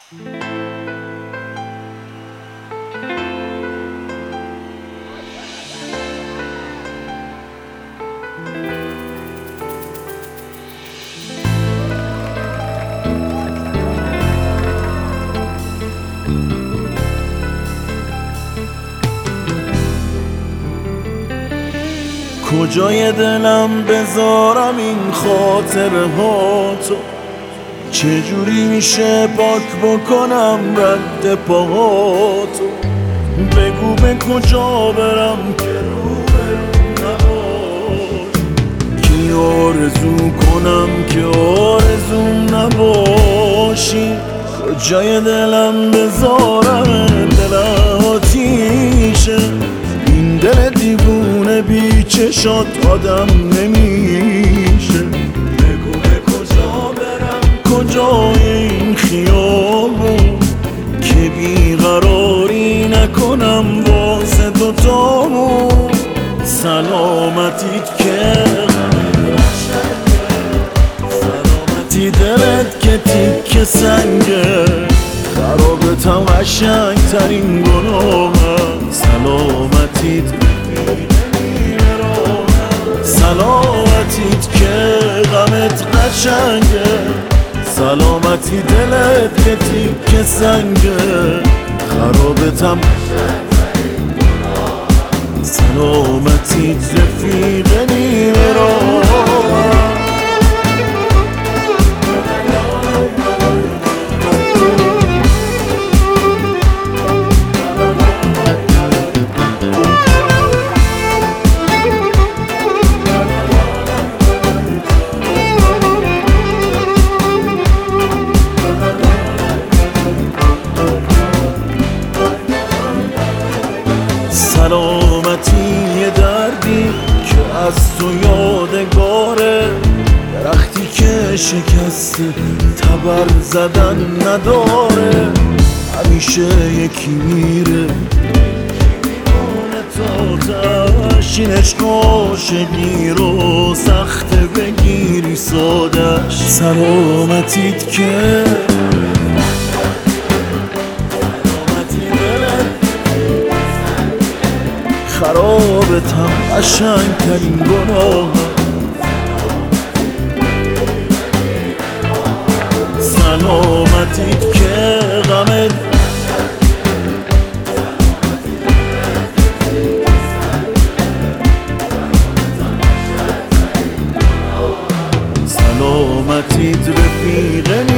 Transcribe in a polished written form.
کجای دلم بذارم این خاطره ها تو؟ چجوری میشه پاک بکنم رد پاهاتو؟ بگو به کجا برم که روبرو نباشی؟ کی آرزو کنم که آرزوم نباشی؟ کجای دلم بذارم دل آتیشه؟ این دل دیوونه بی چشات آدم نمیشه. بگو به کجا برم، کجای این خیابون که بیقراری نکنم واسه دوتامون. سلامتیت که سلامتی دلت که تیک سنگه، خرابتم قشنگ ترین گناهم. سلامتیت سلامتیت که غمت قشنگه، سلامتی دلت که تیک سنگه، خرابتم سلامتیت رفیق نیمه راه. سلامتی یه دردی که از تو یادگاره، درختی که شکسته تبر زدن نداره. همیشه یکی میره تا تشین عشق عاشقی رو سخته بگیری سادش. سلامتیت که خرابتم قشنگ ترین گناه. سلامتیت که غمت سلامتیت رفیق